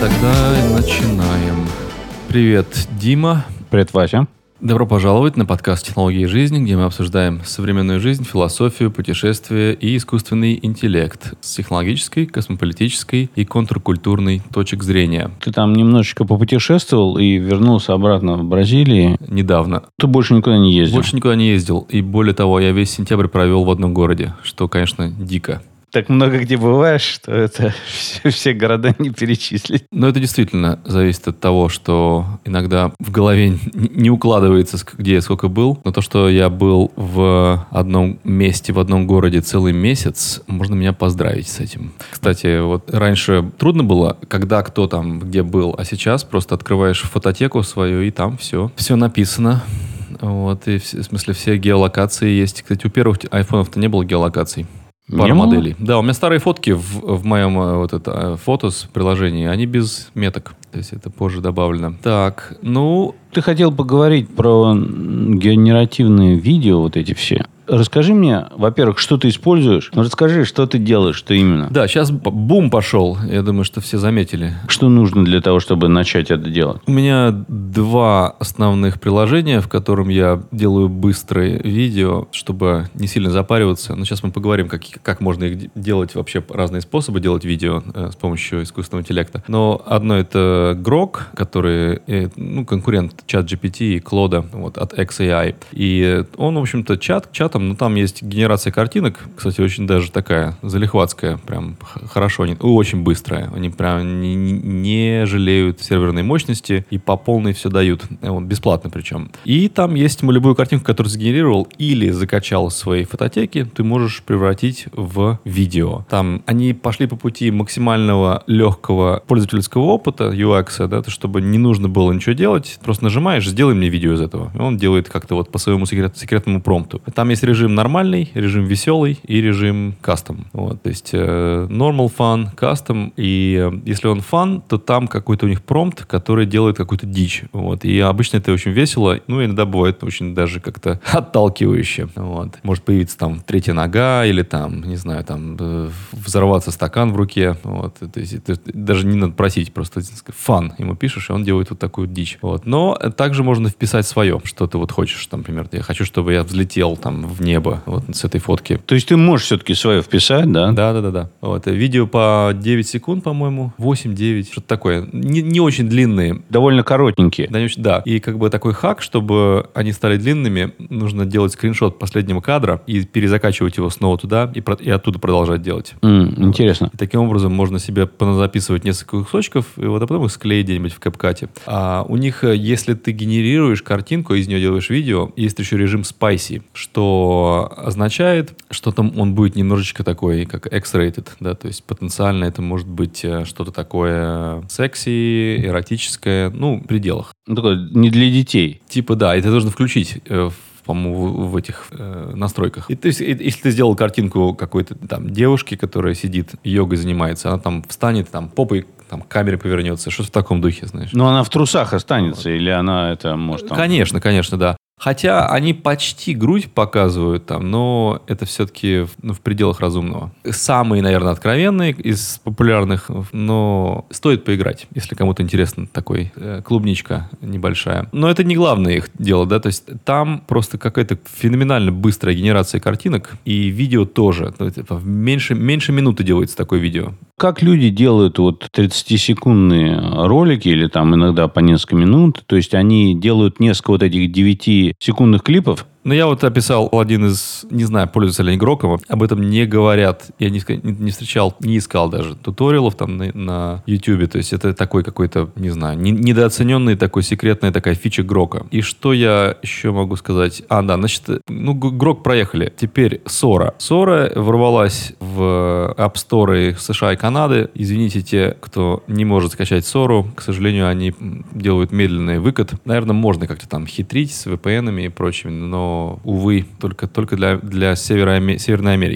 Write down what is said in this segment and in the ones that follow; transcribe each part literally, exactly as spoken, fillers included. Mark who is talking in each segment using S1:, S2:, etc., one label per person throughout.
S1: Тогда начинаем. Привет, Дима.
S2: Привет, Вася.
S1: Добро пожаловать на подкаст «Технологии жизни», где мы обсуждаем современную жизнь, философию, путешествия и искусственный интеллект с технологической, космополитической и контркультурной точек зрения.
S2: Ты там немножечко попутешествовал и вернулся обратно в Бразилию.
S1: Недавно.
S2: Ты больше никуда не ездил?
S1: Больше никуда не ездил. И более того, я весь сентябрь провел в одном городе, что, конечно, дико.
S2: Так много где бываешь, что это все, все города не перечислить.
S1: Но это действительно зависит от того, что иногда в голове не укладывается, где я сколько был. Но то, что я был в одном месте, в одном городе целый месяц, можно меня поздравить с этим. Кстати, вот раньше трудно было, когда кто там где был, а сейчас просто открываешь фототеку свою, и там все, все написано. Вот, и в смысле все геолокации есть. Кстати, у первых айфонов-то не было геолокаций. Пара моделей. Да, у меня старые фотки в, в моем вот это, фотос приложении, они без меток. То есть это позже добавлено. Так, ну...
S2: Ты хотел поговорить про генеративные видео, вот эти все. Расскажи мне, во-первых, что ты используешь. Ну, расскажи, что ты делаешь, что именно.
S1: Да, сейчас бум пошел. Я думаю, что все заметили.
S2: Что нужно для того, чтобы начать это делать?
S1: У меня два основных приложения, в котором я делаю быстрые видео, чтобы не сильно запариваться. Но сейчас мы поговорим, как, как можно их делать, вообще разные способы делать видео э, с помощью искусственного интеллекта. Но одно это Grok, который э, ну, конкурент ChatGPT и Claude вот, от икс эй ай. И он, в общем-то, чат, чат но там есть генерация картинок, кстати, очень даже такая залихватская, прям хорошо, они, очень быстрая, они прям не, не жалеют серверной мощности и по полной все дают, вот, бесплатно причем. И там есть любую картинку, которую сгенерировал или закачал в своей фототеке, ты можешь превратить в видео. Там они пошли по пути максимального легкого пользовательского опыта, ю экс, да, чтобы не нужно было ничего делать, просто нажимаешь, сделай мне видео из этого. И он делает как-то вот по своему секрет, секретному промпту. Там есть режим нормальный, режим веселый и режим кастом. Вот, то есть э, normal, fun, custom. И э, если он fun, то там какой-то у них промпт, который делает какую-то дичь. Вот. И обычно это очень весело. Ну, иногда бывает очень даже как-то отталкивающе. Вот. Может появиться там третья нога или там, не знаю, там э, взорваться стакан в руке. Вот. То есть это даже не надо просить, просто фан ему пишешь, и он делает вот такую дичь. Вот. Но также можно вписать свое, что ты вот хочешь. Там, например, я хочу, чтобы я взлетел там в небо вот с этой фотки.
S2: То есть ты можешь все-таки свое вписать, да?
S1: Да, да, да, да. Вот. Видео по девять секунд, по-моему, восемь-девять, что-то такое. Не, не очень длинные.
S2: Довольно коротенькие.
S1: Да, не очень, да. И как бы такой хак, чтобы они стали длинными, нужно делать скриншот последнего кадра и перезакачивать его снова туда и, и оттуда продолжать делать.
S2: Mm, вот. Интересно.
S1: И таким образом можно себе записывать несколько кусочков и вот а потом их склеить где-нибудь в кэпкате. А у них, если ты генерируешь картинку, из нее делаешь видео, есть еще режим spicy, что означает, что там он будет немножечко такой, как X-rated, да, то есть потенциально это может быть что-то такое секси, эротическое, ну, в пределах.
S2: Ну, такое не для детей.
S1: Типа, да, это нужно включить э, по-моему, в, в этих э, настройках. И, то есть, и, если ты сделал картинку какой-то там девушки, которая сидит, йогой занимается, она там встанет, там попой там, к камере повернется, что-то в таком духе, знаешь.
S2: Но она в трусах останется, вот. Или она это может... Там...
S1: Конечно, конечно, да. Хотя они почти грудь показывают там, но это все-таки ну, в пределах разумного. Самые, наверное, откровенные из популярных, но стоит поиграть, если кому-то интересно такой э, клубничка небольшая. Но это не главное их дело, да, то есть там просто какая-то феноменально быстрая генерация картинок и видео тоже. Меньше, меньше минуты делается такое видео.
S2: Как люди делают вот тридцатисекундные ролики или там иногда по несколько минут, то есть они делают несколько вот этих девятисекундных клипов.
S1: Ну, я вот описал один из, не знаю, пользуется ли они Гроком, об этом не говорят. Я не, не встречал, не искал даже туториалов там на, на YouTube. То есть это такой какой-то, не знаю, не, недооцененный такой секретная такая фича Грока. И что я еще могу сказать? А, да, значит, ну, Грок проехали. Теперь Sora. Sora ворвалась в App Store США и Канады. Извините те, кто не может скачать Sora. К сожалению, они делают медленный выкат. Наверное, можно как-то там хитрить с ви пи эн-ами и прочими, но увы, только, только для, для Северо- Северной Америки.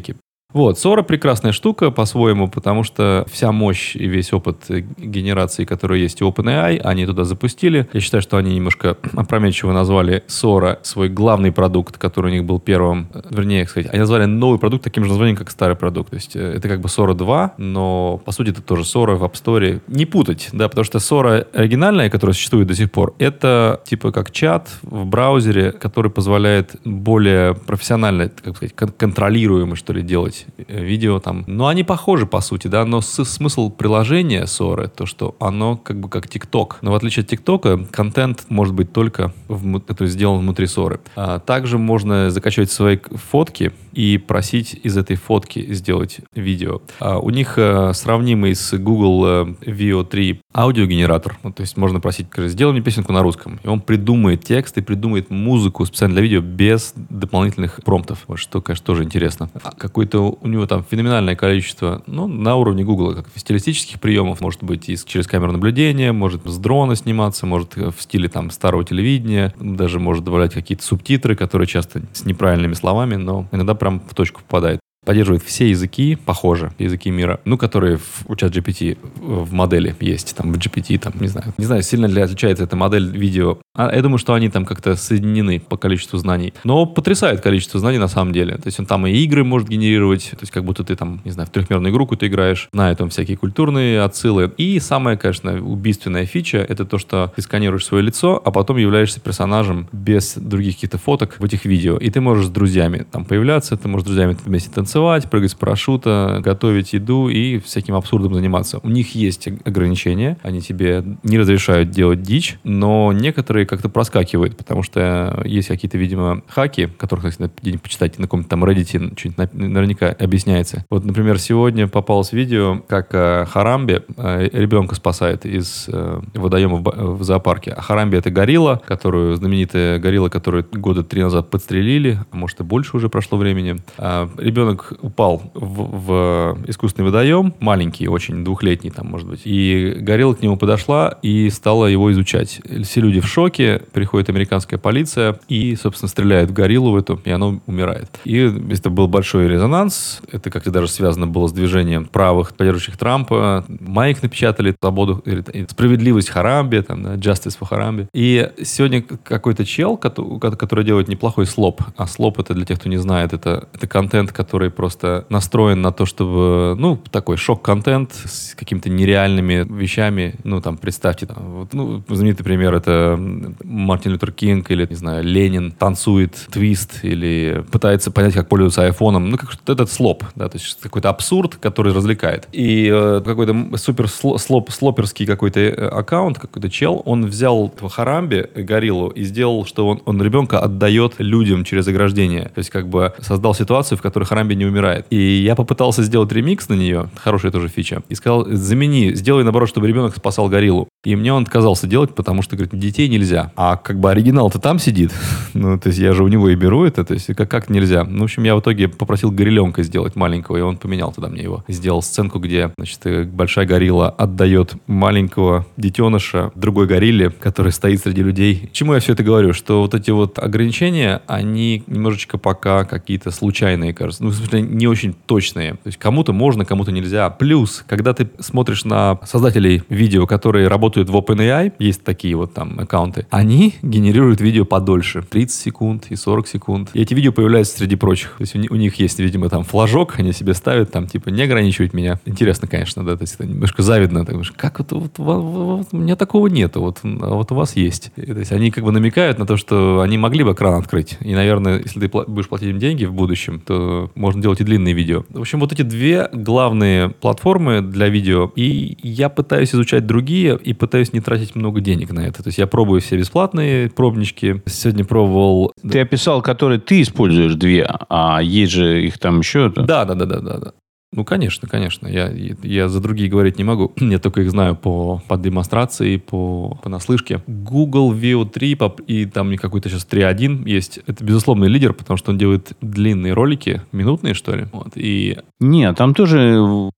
S1: Вот, Sora прекрасная штука по-своему, потому что вся мощь и весь опыт генерации, который есть у OpenAI, они туда запустили. Я считаю, что они немножко опрометчиво назвали Sora свой главный продукт, который у них был первым. Вернее, сказать, они назвали новый продукт таким же названием, как старый продукт. То есть это как бы Sora два, но по сути это тоже Sora в App Store. Не путать, да, потому что Sora оригинальная, которая существует до сих пор, это типа как чат в браузере, который позволяет более профессионально, как сказать, кон- контролируемо, что ли, делать видео там. Но они похожи, по сути, да, но с- смысл приложения Sora, то, что оно как бы как TikTok. Но в отличие от TikTok, контент может быть только в, то есть сделан внутри Sora. А также можно закачивать свои фотки и просить из этой фотки сделать видео. А у них а, сравнимый с Google а, ви о три аудиогенератор. Ну, то есть можно просить, скажи, сделай мне песенку на русском. И он придумает текст и придумает музыку специально для видео без дополнительных промптов. Вот что, конечно, тоже интересно. А какое-то у него там феноменальное количество, ну, на уровне Google, как стилистических приемов, может быть, и через камеру наблюдения, может с дрона сниматься, может в стиле там старого телевидения, даже может добавлять какие-то субтитры, которые часто с неправильными словами, но иногда прям в точку попадает. Поддерживает все языки, похоже, языки мира, ну, которые в, у ChatGPT в модели есть, там, в джи пи ти, там, не знаю. Не знаю, сильно ли отличается эта модель видео. А я думаю, что они там как-то соединены по количеству знаний. Но потрясает количество знаний на самом деле. То есть он там и игры может генерировать, то есть как будто ты там, не знаю, в трехмерную игру какую-то играешь, знает там всякие культурные отсылы. И самая, конечно, убийственная фича — это то, что ты сканируешь свое лицо, а потом являешься персонажем без других каких-то фоток в этих видео. И ты можешь с друзьями там появляться, ты можешь с друзьями вместе танцевать, прыгать с парашюта, готовить еду и всяким абсурдом заниматься. У них есть ограничения, они тебе не разрешают делать дичь, но некоторые как-то проскакивают, потому что есть какие-то, видимо, хаки, которых, кстати, где-нибудь почитать на каком-то там Reddit, что-нибудь наверняка объясняется. Вот, например, сегодня попалось видео, как э, Харамби э, ребенка спасает из э, водоема в, в зоопарке. А Харамби — это горилла, которую, знаменитая горилла, которую года три назад подстрелили, а может и больше уже прошло времени. А ребенок упал в, в искусственный водоем, маленький, очень двухлетний там, может быть, и горилла к нему подошла и стала его изучать. Все люди в шоке, приходит американская полиция и, собственно, стреляет в гориллу в эту, и она умирает. И это был большой резонанс, это как-то даже связано было с движением правых, поддерживающих Трампа, маек напечатали, свободу, справедливость Харамби, там, да, justice for Харамби. И сегодня какой-то чел, который делает неплохой слоп, а слоп — это, для тех, кто не знает, это, это контент, который просто настроен на то, чтобы, ну, такой шок-контент с какими-то нереальными вещами. Ну, там, представьте, там, вот, ну, знаменитый пример — это Мартин Лютер Кинг или, не знаю, Ленин танцует твист или пытается понять, как пользоваться айфоном. Ну, как этот слоп, да, то есть какой-то абсурд, который развлекает. И э, какой-то супер слоп, слоперский какой-то аккаунт, какой-то чел, он взял этого Харамби, гориллу, и сделал, что он, он ребенка отдает людям через ограждение. То есть как бы создал ситуацию, в которой Харамби не умирает. И я попытался сделать ремикс на нее, хорошая тоже фича, и сказал, замени, сделай наоборот, чтобы ребенок спасал гориллу. И мне он отказался делать, потому что, говорит, детей нельзя. А как бы оригинал-то там сидит. Ну, то есть я же у него и беру это, то есть как, как нельзя. Ну, в общем, я в итоге попросил горилленка сделать маленького, и он поменял тогда мне его. Сделал сценку, где, значит, большая горилла отдает маленького детеныша другой горилле, который стоит среди людей. К чему я все это говорю? Что вот эти вот ограничения, они немножечко пока какие-то случайные, кажется. Ну, в смысле, не очень точные. То есть кому-то можно, кому-то нельзя. Плюс, когда ты смотришь на создателей видео, которые работают в OpenAI, есть такие вот там аккаунты, они генерируют видео подольше. тридцать секунд и сорок секунд. И эти видео появляются среди прочих. То есть у, у них есть, видимо, там флажок, они себе ставят, там, типа, не ограничивать меня. Интересно, конечно, да, то есть это немножко завидно. Так, как это вот, вот, вот, у меня такого нету, вот, а вот у вас есть. И, то есть они как бы намекают на то, что они могли бы экран открыть. И, наверное, если ты пла- будешь платить им деньги в будущем, то можно делать и длинные видео. В общем, вот эти две главные платформы для видео, и я пытаюсь изучать другие, и пытаюсь не тратить много денег на это. То есть я пробую все бесплатные пробнички. Сегодня пробовал...
S2: Ты описал, которые ты используешь две, а есть же их там еще...
S1: Да, да, да, да, да, да. Ну, конечно, конечно. Я, я за другие говорить не могу. Я только их знаю по, по демонстрации, по, по наслышке. Google ви о три и там какой-то сейчас три точка один есть. Это безусловный лидер, потому что он делает длинные ролики, минутные, что ли. Вот, и...
S2: Нет, там тоже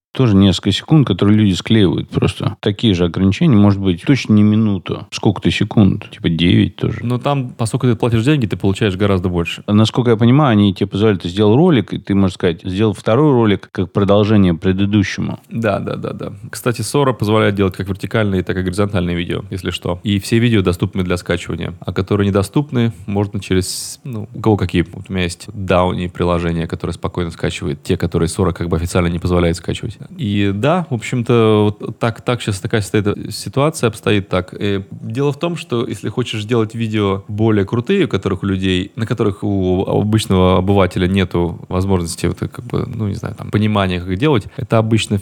S2: тоже несколько секунд, которые люди склеивают просто. Такие же ограничения, может быть, точно не минуту. Сколько-то секунд? Типа девять тоже.
S1: Но там, поскольку ты платишь деньги, ты получаешь гораздо больше.
S2: Насколько я понимаю, они тебе позволяют, ты сделал ролик, и ты, можешь сказать, сделал второй ролик как продолжение предыдущему.
S1: Да, да, да, да. Кстати, Sora позволяет делать как вертикальные, так и горизонтальные видео, если что. И все видео доступны для скачивания. А которые недоступны, можно через, ну, у кого какие. Вот у меня есть Downy приложение, которое спокойно скачивает те, которые Sora как бы официально не позволяет скачивать. И да, в общем-то, вот так, так сейчас такая ситуация обстоит так. И дело в том, что если хочешь сделать видео более крутые, у которых у людей, на которых у обычного обывателя нету возможности, вот, как бы, ну, не знаю, там, понимания, как делать, это обычно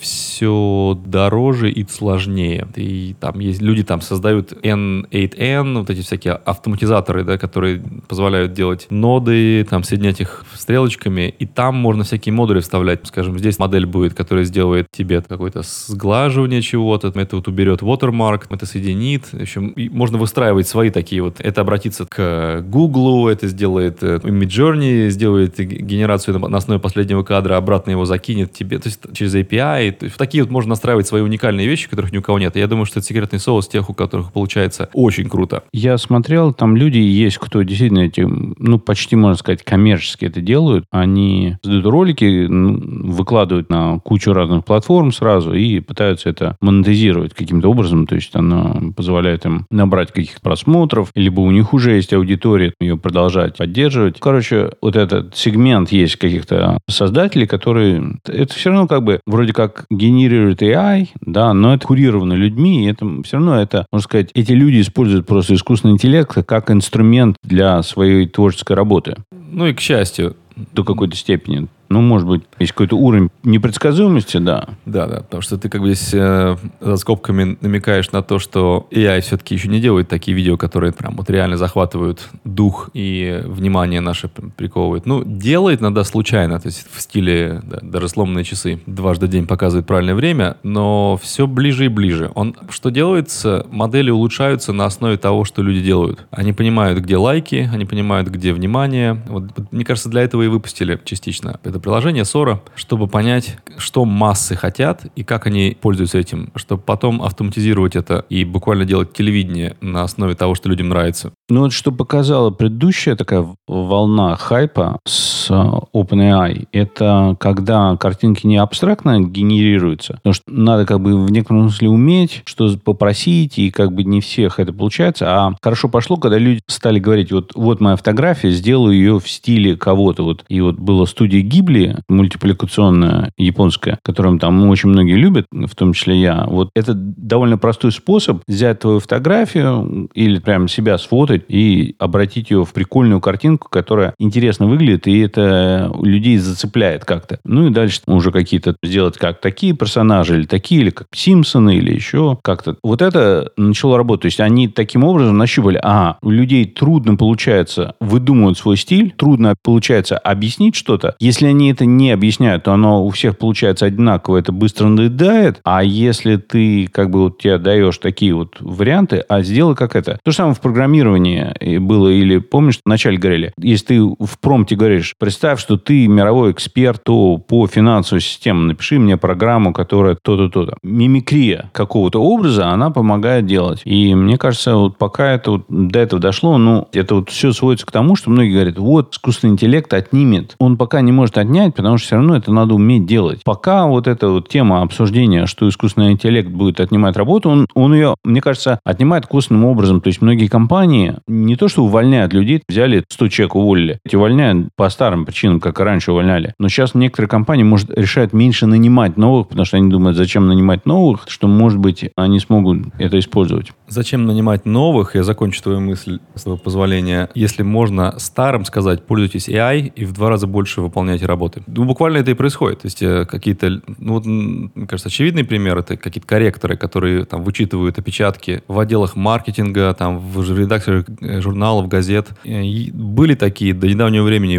S1: все дороже и сложнее. И там есть люди, там создают эн восемь эн, вот эти всякие автоматизаторы, да, которые позволяют делать ноды, там, соединять их стрелочками, и там можно всякие модули вставлять. Скажем, здесь модель будет, которая сделает тебе какое-то сглаживание чего-то, это вот уберет watermark, это соединит. В общем, можно выстраивать свои такие вот. Это обратится к Google, это сделает Midjourney, сделает генерацию на основе последнего кадра, обратно его закинет тебе, то есть через эй пи ай. То есть, такие вот можно настраивать свои уникальные вещи, которых ни у кого нет. И я думаю, что это секретный соус тех, у которых получается очень круто.
S2: Я смотрел, там люди есть, кто действительно этим, ну, почти, можно сказать, коммерчески это делают. Они создают ролики, выкладывают на кучу разных платформ сразу и пытаются это монетизировать каким-то образом. То есть она позволяет им набрать каких-то просмотров, либо у них уже есть аудитория, ее продолжать поддерживать. Короче, вот этот сегмент есть каких-то создателей, которые... Это все равно как бы вроде как генерирует эй ай, да, но это курировано людьми, и это все равно это, можно сказать, эти люди используют просто искусственный интеллект как инструмент для своей творческой работы.
S1: Ну и к счастью.
S2: До какой-то степени. Ну, может быть, есть какой-то уровень непредсказуемости, да.
S1: Да, да, потому что ты как бы здесь э, за скобками намекаешь на то, что эй ай все-таки еще не делает такие видео, которые прям вот реально захватывают дух и внимание наше приковывают. Ну, делает иногда случайно, то есть в стиле, да, даже сломанные часы дважды в день показывает правильное время, но все ближе и ближе. Он что делается? Модели улучшаются на основе того, что люди делают. Они понимают, где лайки, они понимают, где внимание. Вот, мне кажется, для этого и выпустили частично это приложение Sora, чтобы понять, что массы хотят и как они пользуются этим, чтобы потом автоматизировать это и буквально делать телевидение на основе того, что людям нравится.
S2: Ну вот что показала предыдущая такая волна хайпа с OpenAI, это когда картинки не абстрактно генерируются, потому что надо как бы в некотором смысле уметь, что попросить, и как бы не всех это получается, а хорошо пошло, когда люди стали говорить, вот, вот моя фотография, сделаю ее в стиле кого-то. Вот. И вот была студия Ghibli, мультипликационная японская, которую там очень многие любят, в том числе я. Вот это довольно простой способ взять твою фотографию или прям себя сфотать и обратить ее в прикольную картинку, которая интересно выглядит, и это людей зацепляет как-то. Ну и дальше уже какие-то сделать как такие персонажи, или такие, или как Симпсоны, или еще как-то. Вот это начало работать. То есть они таким образом нащупали, ага, у людей трудно получается выдумывать свой стиль, трудно получается объяснить что-то. Если они это не объясняют, то оно у всех получается одинаково, это быстро надоедает. А если ты как бы вот тебе даешь такие вот варианты, а сделай как это. То же самое в программировании было, или помнишь, вначале говорили, если ты в промпте говоришь, представь, что ты мировой эксперт то по финансовой системе, напиши мне программу, которая то-то, то-то. Мимикрия какого-то образа, она помогает делать. И мне кажется, вот пока это вот до этого дошло, ну, это вот все сводится к тому, что многие говорят, вот, искусственный интеллект отнимет. Он пока не может отнять, потому что все равно это надо уметь делать. Пока вот эта вот тема обсуждения, что искусственный интеллект будет отнимать работу, он, он ее, мне кажется, отнимает косвенным образом. То есть многие компании не то, что увольняют людей, взяли сто человек, уволили. Эти увольняют по старым причинам, как и раньше увольняли. Но сейчас некоторые компании, может, решают меньше нанимать новых, потому что они думают, зачем нанимать новых, что, может быть, они смогут это использовать.
S1: Зачем нанимать новых? Я закончу твою мысль, с твоего позволения. Если можно старым сказать, пользуйтесь эй ай и в два раза больше выполняйте работы. Ну, буквально это и происходит. То есть какие-то, ну, вот, мне кажется, очевидный пример — это какие-то корректоры, которые там вычитывают опечатки в отделах маркетинга, там в редакциях журналов, газет. И были такие до недавнего времени важные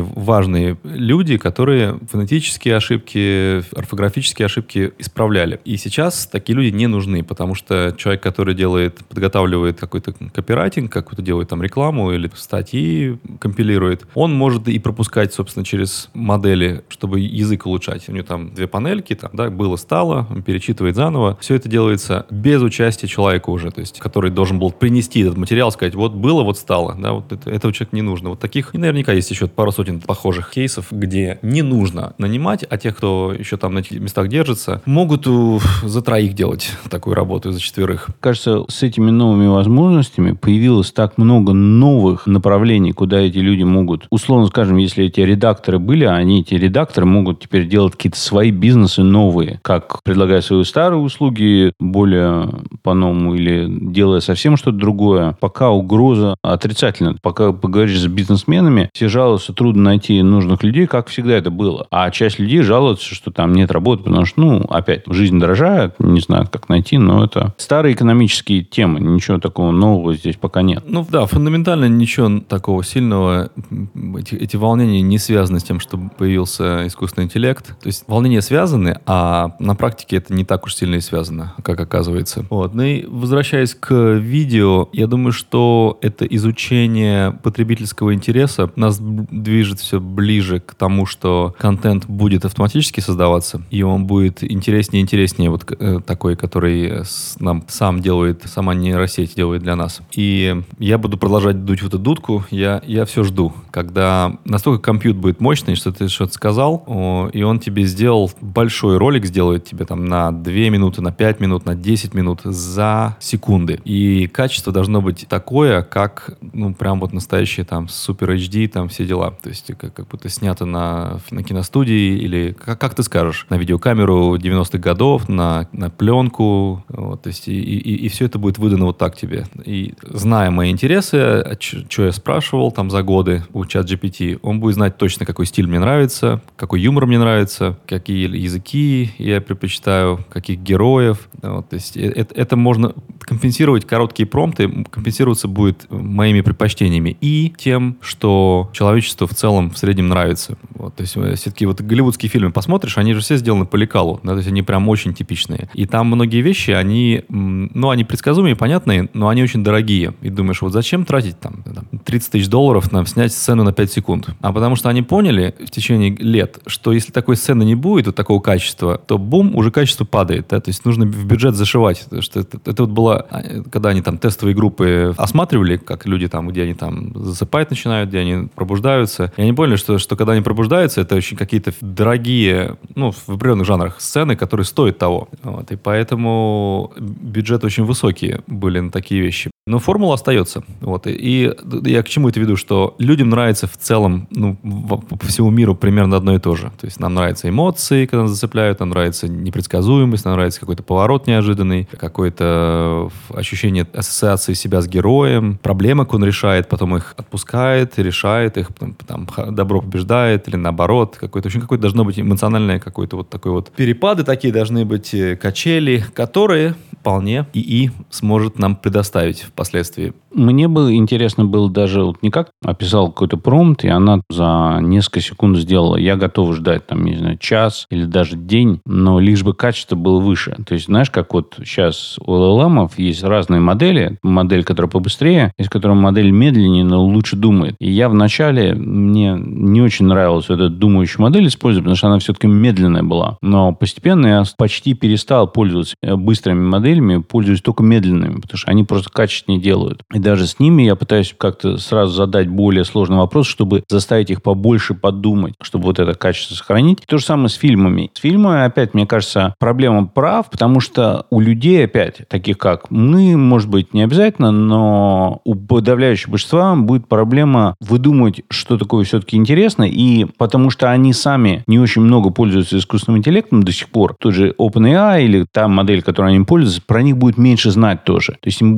S1: сложные люди, которые фонетические ошибки, орфографические ошибки исправляли. И сейчас такие люди не нужны, потому что человек, который делает, подготавливает какой-то копирайтинг, какую-то делает там рекламу или статьи компилирует, он может и пропускать, собственно, через модели, чтобы язык улучшать. У него там две панельки, там, да, было-стало, он перечитывает заново. Все это делается без участия человека уже, то есть, который должен был принести этот материал, сказать, вот было, вот стало. Да, вот это, этого человека не нужно. Вот таких, и наверняка есть еще пару сотен похожих кейсов, где не нужно нанимать, а тех, кто еще там на этих местах держится, могут у, за троих делать такую работу, за четверых.
S2: Кажется, с этими новыми возможностями появилось так много новых направлений, куда эти люди могут, условно скажем, если эти редакторы были, они, эти редакторы, могут теперь делать какие-то свои бизнесы новые, как предлагая свои старые услуги более по-новому или делая совсем что-то другое. Пока угроза отрицательная. Пока поговоришь с бизнесменами, все жалуются, трудно найти нужных людей, как всегда это было. А часть людей жалуются, что там нет работы, потому что, ну, опять, жизнь дорожает, не знаю, как найти, но это старые экономические темы, ничего такого нового здесь пока нет.
S1: Ну да, фундаментально ничего такого сильного, эти, эти волнения не связаны с тем, что появился искусственный интеллект. То есть волнения связаны, а на практике это не так уж сильно и связано, как оказывается. Вот. Ну и возвращаясь к видео, я думаю, что это изучение потребительского интереса нас движет все ближе к тому, что контент будет автоматически создаваться, и он будет интереснее и интереснее, вот э, такой, который с, нам сам делает, сама нейросеть делает для нас. И я буду продолжать дуть в эту дудку, я, я все жду, когда настолько компьютер будет мощный, что ты что-то сказал, о, и он тебе сделал большой ролик, сделает тебе там на две минуты, на пять минут, на десять минут за секунды. И качество должно быть такое, как, ну, прям вот настоящее там супер эйч ди, там все дела. То есть как, как будто снято на, на киностудии или, как, как ты скажешь, на видеокамеру девяностых годов, на, на пленку. Вот, то есть и, и, и все это будет выдано вот так тебе. И зная мои интересы, что я спрашивал там за годы у ChatGPT, он будет знать точно, какой стиль мне нравится, какой юмор мне нравится, какие языки я предпочитаю, каких героев. Вот, то есть это, это можно компенсировать, короткие промпты компенсироваться будет моими предпочтениями и тем, что человечеству в целом в среднем нравится. Вот, то есть все-таки вот голливудские фильмы посмотришь, они же все сделаны по лекалу, да, то есть они прям очень типичные. И там многие вещи, они, ну, они предсказуемые, понятные, но они очень дорогие. И думаешь, вот зачем тратить там тридцать тысяч долларов на снять сцену на пять секунд? А потому что они поняли в течение лет, что если такой сцены не будет, вот такого качества, то бум, уже качество падает. Да? То есть нужно в бюджет зашивать. Потому что это, это вот было, когда они там тестовые группы осматривали, как люди там, где они там засыпать начинают, где они пробуждаются. И они поняли, что, что когда они пробуждаются, это очень какие-то дорогие, ну, в определенных жанрах сцены, которые стоят того. Вот. И поэтому бюджеты очень высокие были на такие вещи. Но формула остается. Вот. И я к чему это веду, что людям нравится в целом, ну, по всему миру примерно одно и то же. То есть нам нравятся эмоции, когда нас зацепляют, нам нравится непредсказуемость, нам нравится какой-то поворот неожиданный, какое-то ощущение ассоциации себя с героем, проблемы, как он решает, потом их отпускает, решает их, потом, там, добро побеждает или наоборот. Какое-то, в общем, какое-то должно быть эмоциональное, какое-то вот такое вот перепады такие должны быть, качели, которые вполне ИИ сможет нам предоставить впоследствии.
S2: Мне бы интересно было даже, вот не как описал какой-то промпт, и она за несколько секунд сделала. Я готов ждать, там, не знаю, час или даже день, но лишь бы качество было выше. То есть, знаешь, как вот сейчас у эл эл эмов есть разные модели. Модель, которая побыстрее, есть которая модель медленнее, но лучше думает. И я вначале, мне не очень нравилась вот эта думающая модель использовать, потому что она все-таки медленная была. Но постепенно я почти перестал пользоваться быстрыми моделями, пользуюсь только медленными, потому что они просто качественнее делают. И даже с ними я пытаюсь как-то сразу задать более сложный вопрос, чтобы заставить их побольше подумать, чтобы вот это качество сохранить. То же самое с фильмами. С фильмами, опять, мне кажется, проблема прав, потому что у людей, опять, таких как мы, может быть, не обязательно, но у подавляющего большинства будет проблема выдумать, что такое все-таки интересно, и потому что они сами не очень много пользуются искусственным интеллектом до сих пор, тот же OpenAI или та модель, которой они пользуются, про них будет меньше знать тоже. То есть им будет труднее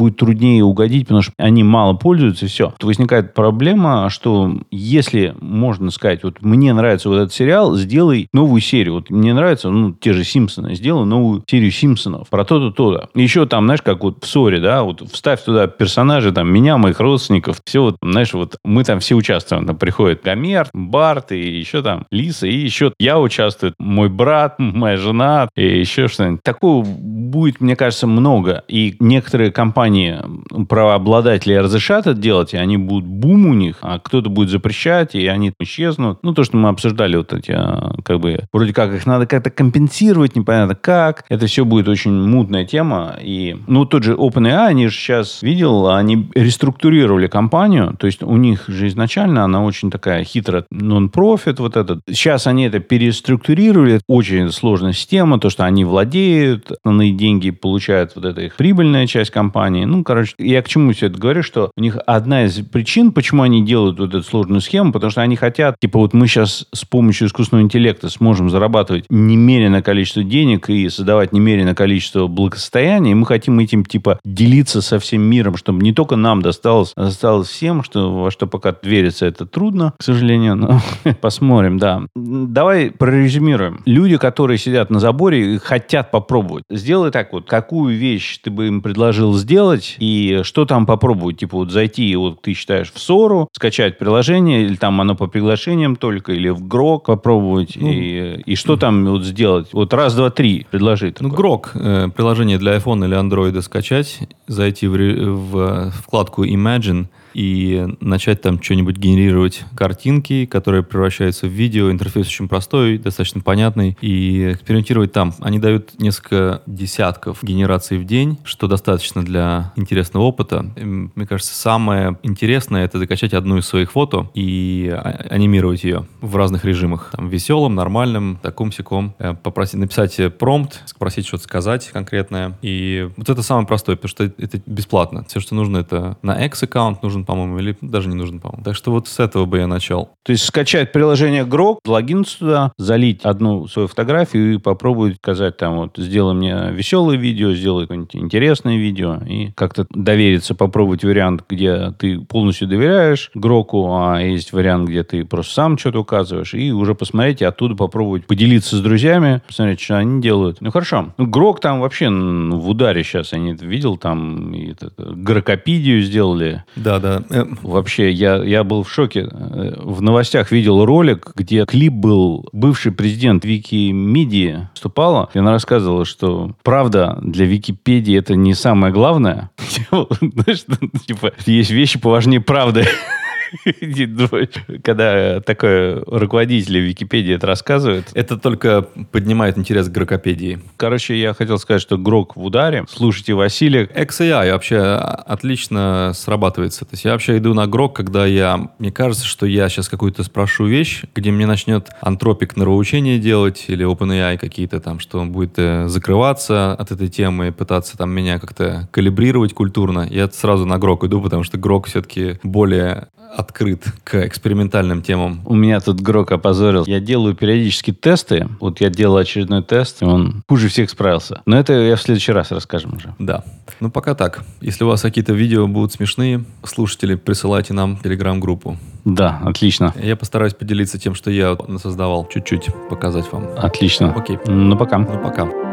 S2: сложнее угодить, потому что они мало пользуются, и все. То возникает проблема, что если можно сказать, вот мне нравится вот этот сериал, сделай новую серию. Вот мне нравятся, ну, те же Симпсоны, сделай новую серию Симпсонов про то-то, то-то. Еще там, знаешь, как вот в ссоре, да, вот вставь туда персонажей, там, меня, моих родственников, все вот, знаешь, вот мы там все участвуем. Там приходит Гомер, Барт, и еще там Лиса, и еще я участвую, мой брат, моя жена, и еще что-нибудь. Такого будет, мне кажется, много. И некоторые компании, правообладатели разрешат это делать, и они будут бум у них, а кто-то будет запрещать, и они исчезнут. Ну, то, что мы обсуждали, вот эти, как бы, вроде как их надо как-то компенсировать, непонятно как. Это все будет очень мутная тема. И, ну, тот же OpenAI, они же сейчас, видел, они реструктурировали компанию, то есть у них же изначально она очень такая хитрая, нон-профит вот этот. Сейчас они это переструктурировали. Очень сложная система, то, что они владеют, основные деньги получают вот эта их прибыльная часть компании. Ну, короче, я к чему все это говорю, что у них одна из причин, почему они делают вот эту сложную схему, потому что они хотят, типа, вот мы сейчас с помощью искусственного интеллекта сможем зарабатывать немеренное количество денег и создавать немеренное количество благосостояния, и мы хотим этим, типа, делиться со всем миром, чтобы не только нам досталось, а досталось всем, что, во что пока верится, это трудно, к сожалению, но посмотрим, да. Давай прорезюмируем. Люди, которые сидят на заборе и хотят попробовать, сделай так вот, какую вещь ты бы им предложил сделать, и что там попробовать, типа, вот зайти, вот ты считаешь, в Сору, скачать приложение, или там оно по приглашениям только, или в Грок попробовать, ну, и, и что там вот сделать? Вот раз, два, три предложи.
S1: Ну, Грок, э, приложение для iPhone или Android скачать, зайти в, в вкладку Imagine и начать там что-нибудь генерировать картинки, которые превращаются в видео. Интерфейс очень простой, достаточно понятный. И экспериментировать там. Они дают несколько десятков генераций в день, что достаточно для интересного опыта. И, мне кажется, самое интересное — это закачать одну из своих фото и анимировать ее в разных режимах. Там, веселом, нормальном, таком-сяком. Попросить написать промпт, спросить что-то сказать конкретное. И вот это самое простое, потому что это бесплатно. Все, что нужно, это на X-аккаунт нужен, по-моему, или даже не нужен, по-моему. Так что вот с этого бы я начал.
S2: То есть скачать приложение Грок, логиниться туда, залить одну свою фотографию и попробовать сказать там вот, сделай мне веселое видео, сделай какое-нибудь интересное видео, и как-то довериться, попробовать вариант, где ты полностью доверяешь Гроку, а есть вариант, где ты просто сам что-то указываешь, и уже посмотреть, и оттуда попробовать поделиться с друзьями, посмотреть, что они делают. Ну, хорошо. Ну, Грок там вообще ну, в ударе сейчас, я не видел, там и это, грокопедию сделали.
S1: Да, да.
S2: Вообще, я, я был в шоке. В новостях видел ролик, где клип был бывший президент Викимедии выступала, и она рассказывала, что правда для Википедии это не самое главное. Типа, есть вещи поважнее правды. Когда такой руководитель Википедии это рассказывает.
S1: Это только поднимает интерес к грокопедии.
S2: Короче, я хотел сказать, что Грок в ударе. Слушайте Василия.
S1: икс эй ай вообще отлично срабатывается. То есть я вообще иду на Грок, когда я... Мне кажется, что я сейчас какую-то спрошу вещь, где мне начнет антропик нравоучение делать или OpenAI какие-то там, что он будет э, закрываться от этой темы и пытаться там меня как-то калибрировать культурно. Я сразу на Грок иду, потому что Грок все-таки более открыт к экспериментальным темам.
S2: У меня тут Грок опозорил. Я делаю периодически тесты. Вот я делал очередной тест, и он хуже всех справился. Но это я в следующий раз расскажем уже.
S1: Да. Ну, пока так. Если у вас какие-то видео будут смешные, слушатели, присылайте нам в телеграм-группу.
S2: Да, отлично.
S1: Я постараюсь поделиться тем, что я создавал, чуть-чуть показать вам.
S2: Отлично.
S1: Окей.
S2: Ну, пока.
S1: Ну, пока.